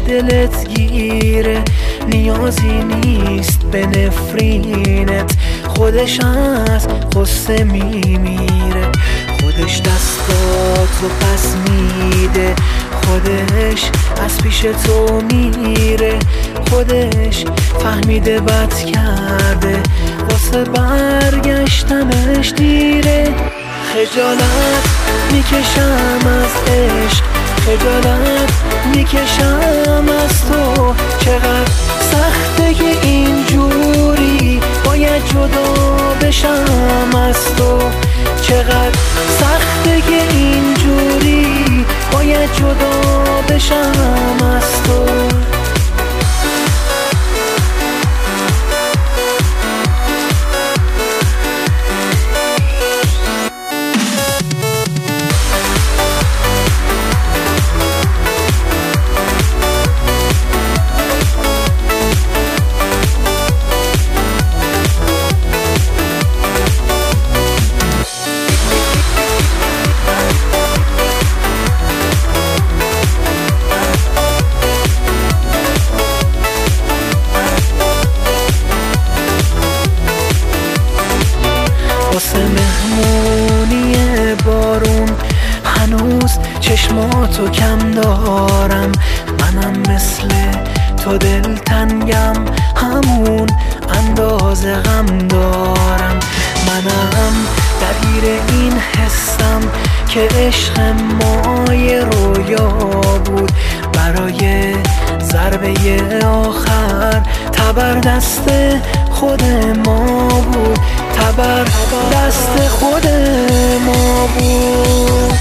دلت گیره، نیازی نیست به نفرینت، خودش از غصه میمیره، خودش دستاتو پس میده، خودش از پیش تو میره، خودش فهمیده بد کرده، واسه برگشتنش دیره. خجالت میکشم از عشق، خجالت میکشم از تو، چقدر سخته که اینجوری باید جدا بشم از تو، چقدر سخته که اینجوری باید جدا بشم از تو. واسه مهمونی بارون هنوز چشماتو کم دارم، منم مثل تو دلتنگم، همون اندازه غم دارم، منم درگیر این حسم که عشق ما یه رویا بود، برای ضربه آخر تبر دست خود ما بود، تبر دست خود ما بود.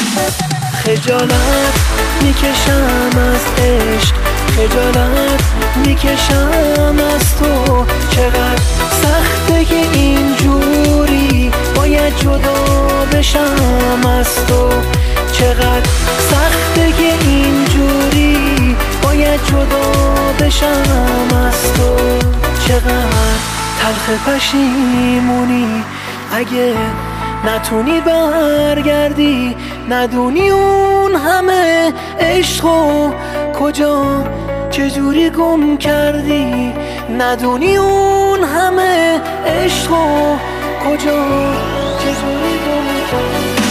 خجالت میکشم از عشق، خجالت میکشم از تو، چقدر سخته که اینجوری باید جدا بشم از تو، چقدر سخته که اینجوری باید جدا بشم از تو، چقدر تلخ پشیمونی اگه نتونی برگردی، ندونی اون همه عشقو کجا چجوری گم کردی، ندونی اون همه عشقو کجا چجوری گم کردی.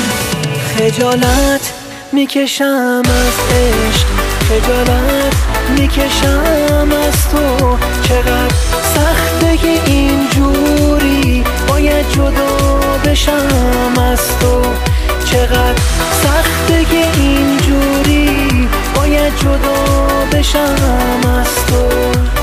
خجالت میکشم از عشق، خجالت میکشم از تو، چقدر سخته که اینجوری باید جدا بشم از تو، چقدر سخته که اینجوری باید جدا بشم از تو.